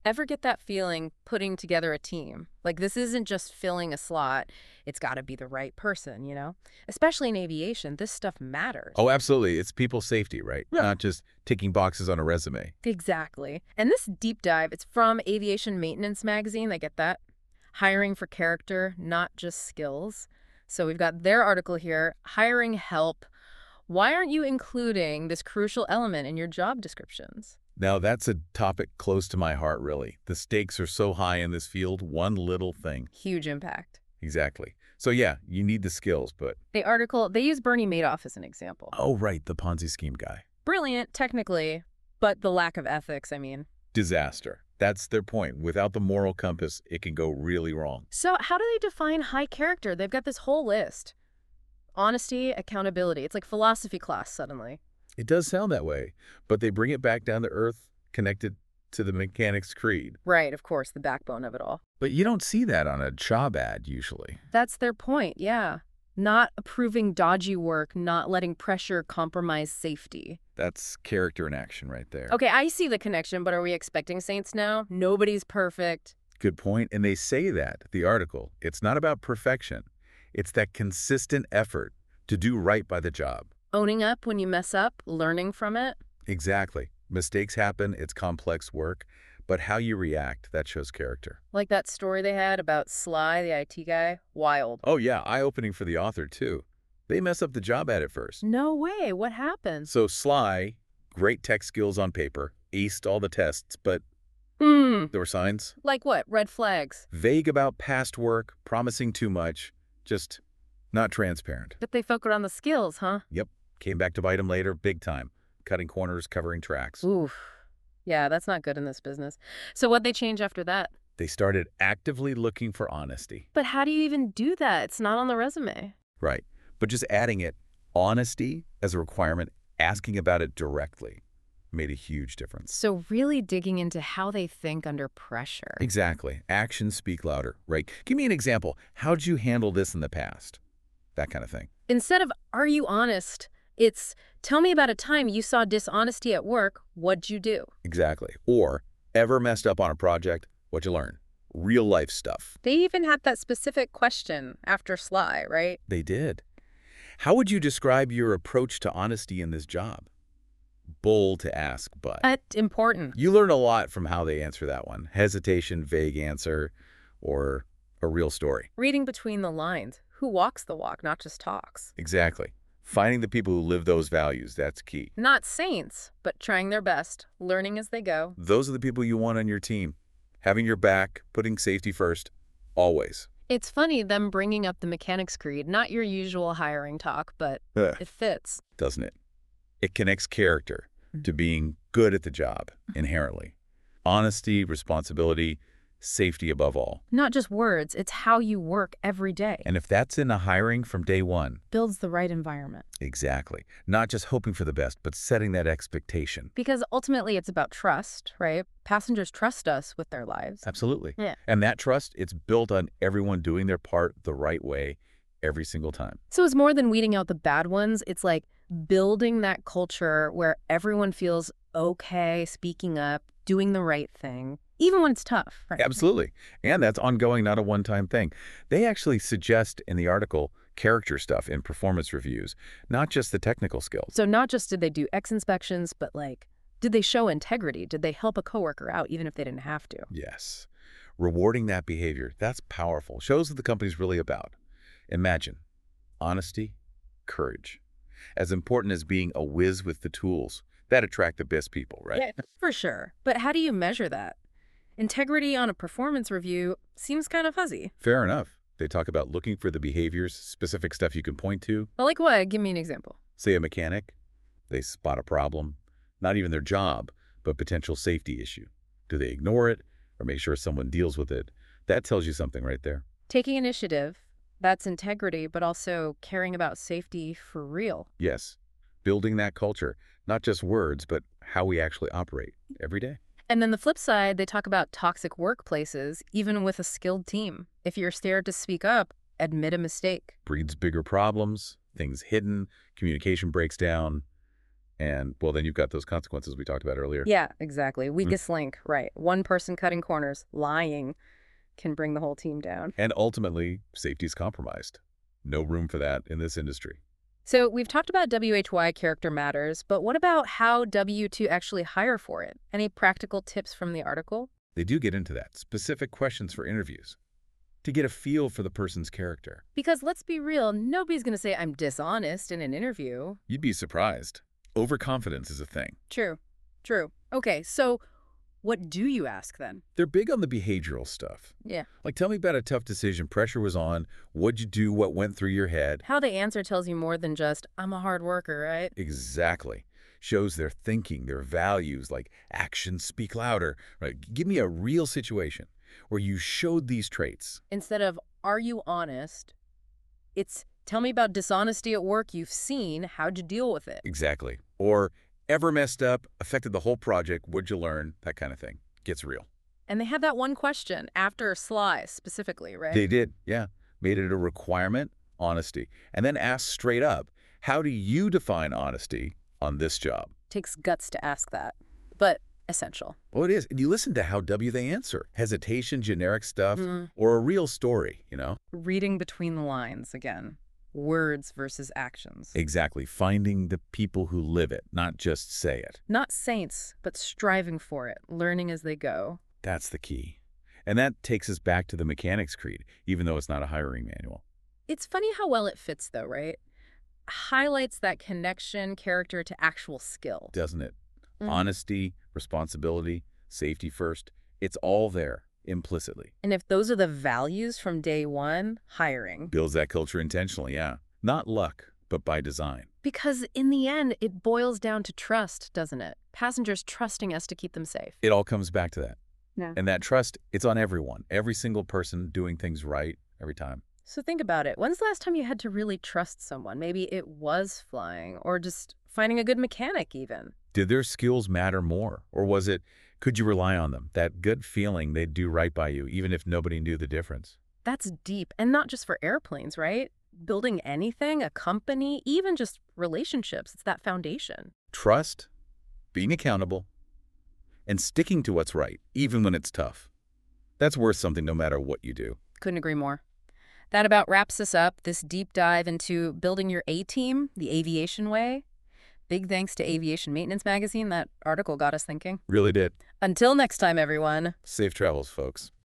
Ever get that feeling putting together a team? Like, this isn't just filling a slot. It's got to be the right person, you know? Especially in aviation, this stuff matters. Oh, absolutely. It's people safety, right? Yeah. Not just ticking boxes on a resume. Exactly. And this deep dive, it's from Aviation Maintenance Magazine. I get that. Hiring for character, not just skills. So we've got their article here, Hiring Help. Why aren't you including this crucial element in your job descriptions? Now, that's a topic close to my heart, really. The stakes are so high in this field, one little thing. Huge impact. Exactly. So yeah, you need the skills, but... The article, they use Bernie Madoff as an example. Oh, right, the Ponzi scheme guy. Brilliant, technically, but the lack of ethics, I mean. Disaster. That's their point. Without the moral compass, it can go really wrong. So how do they define high character? They've got this whole list. Honesty, accountability. It's like philosophy class suddenly. It does sound that way, but they bring it back down to earth, connected to the mechanic's creed. Right, of course, the backbone of it all. But you don't see that on a job ad, usually. That's their point, yeah. Not approving dodgy work, not letting pressure compromise safety. That's character in action right there. Okay, I see the connection, but are we expecting saints now? Nobody's perfect. Good point. And they say that, the article. It's not about perfection. It's that consistent effort to do right by the job. Owning up when you mess up, learning from it. Exactly. Mistakes happen, it's complex work, but how you react, that shows character. Like that story they had about Sly, the IT guy. Wild. Oh yeah, eye-opening for the author too. They mess up the job ad at first. No way, what happened? So Sly, great tech skills on paper, aced all the tests, but there were signs. Like what? Red flags. Vague about past work, promising too much, just not transparent. But they focused on the skills, huh? Yep, came back to bite him later, big time. Cutting corners, covering tracks. Oof. Yeah, that's not good in this business. So what'd they change after that? They started actively looking for honesty. But how do you even do that? It's not on the resume. Right, but just adding it, honesty as a requirement, asking about it directly, made a huge difference. So really digging into how they think under pressure. Exactly. Actions speak louder, right? Give me an example. How'd you handle this in the past? That kind of thing. Instead of, are you honest? It's, tell me about a time you saw dishonesty at work. What'd you do? Exactly. Or, ever messed up on a project? What'd you learn? Real life stuff. They even had that specific question after Sly, right? They did. How would you describe your approach to honesty in this job? Bold to ask, but... Important. You learn a lot from how they answer that one. Hesitation, vague answer, or a real story. Reading between the lines. Who walks the walk, not just talks. Exactly. Finding the people who live those values, that's key. Not saints, but trying their best, learning as they go. Those are the people you want on your team. Having your back, putting safety first, always. It's funny them bringing up the mechanics creed, not your usual hiring talk, but it fits. Doesn't it? It connects character to being good at the job, inherently. Honesty, responsibility, safety above all. Not just words, it's how you work every day. And if that's in the hiring from day one... Builds the right environment. Exactly. Not just hoping for the best, but setting that expectation. Because ultimately it's about trust, right? Passengers trust us with their lives. Absolutely. Yeah. And that trust, it's built on everyone doing their part the right way every single time. So it's more than weeding out the bad ones. It's like building that culture where everyone feels okay speaking up, doing the right thing, even when it's tough. Right? Absolutely. And that's ongoing, not a one-time thing. They actually suggest in the article character stuff in performance reviews, not just the technical skills. So not just did they do X inspections, but like, did they show integrity? Did they help a coworker out even if they didn't have to? Yes. Rewarding that behavior, that's powerful. Shows what the company's really about. Imagine honesty, courage. As important as being a whiz with the tools. That attract the best people, right? Yeah, for sure. But how do you measure that? Integrity on a performance review seems kind of fuzzy. Fair enough. They talk about looking for the behaviors, specific stuff you can point to. Well, like what? Give me an example. Say a mechanic, they spot a problem, not even their job, but potential safety issue. Do they ignore it or make sure someone deals with it? That tells you something right there. Taking initiative, that's integrity, but also caring about safety for real. Yes, building that culture, not just words, but how we actually operate every day. And then the flip side, they talk about toxic workplaces, even with a skilled team. If you're scared to speak up, admit a mistake. Breeds bigger problems, things hidden, communication breaks down, And, well, then you've got those consequences we talked about earlier. Yeah, exactly. Weakest link, right. One person cutting corners, lying, can bring the whole team down. And ultimately, safety's compromised. No room for that in this industry. So we've talked about WHY character matters, but what about how W2 actually hire for it? Any practical tips from the article? They do get into that. Specific questions for interviews to get a feel for the person's character. Because let's be real, nobody's going to say I'm dishonest in an interview. You'd be surprised. Overconfidence is a thing. True. True. Okay, so what do you ask then? They're big on the behavioral stuff. Yeah. Like, tell me about a tough decision, pressure was on, what'd you do, what went through your head? How they answer tells you more than just, I'm a hard worker, right? Exactly. Shows their thinking, their values, like actions speak louder. Right? Give me a real situation where you showed these traits. Instead of, are you honest? It's, tell me about dishonesty at work you've seen. How'd you deal with it? Exactly. Or ever messed up, affected the whole project, what'd you learn? That kind of thing. Gets real. And they had that one question after Sly specifically, right? They did, yeah. Made it a requirement, honesty. And then asked straight up, how do you define honesty on this job? Takes guts to ask that, but essential. Well, it is. And you listen to how they answer. Hesitation, generic stuff, or a real story, you know? Reading between the lines again. Words versus actions. Exactly. Finding the people who live it, not just say it. Not saints, but striving for it, learning as they go. That's the key. And that takes us back to the Mechanics Creed, even though it's not a hiring manual. It's funny how well it fits, though, right? Highlights that connection, character to actual skill. Doesn't it? Honesty, responsibility, safety first. It's all there implicitly. And if those are the values from day one, hiring. Builds that culture intentionally, yeah. Not luck, but by design. Because in the end, it boils down to trust, doesn't it? Passengers trusting us to keep them safe. It all comes back to that. Yeah. And that trust, it's on everyone. Every single person doing things right every time. So think about it. When's the last time you had to really trust someone? Maybe it was flying or just finding a good mechanic even. Did their skills matter more? Or was it, could you rely on them? That good feeling they'd do right by you, even if nobody knew the difference. That's deep. And not just for airplanes, right? Building anything, a company, even just relationships. It's that foundation. Trust, being accountable, and sticking to what's right, even when it's tough. That's worth something no matter what you do. Couldn't agree more. That about wraps us up, this deep dive into building your A-team, the aviation way. Big thanks to Aviation Maintenance Magazine. That article got us thinking. Really did. Until next time, everyone. Safe travels, folks.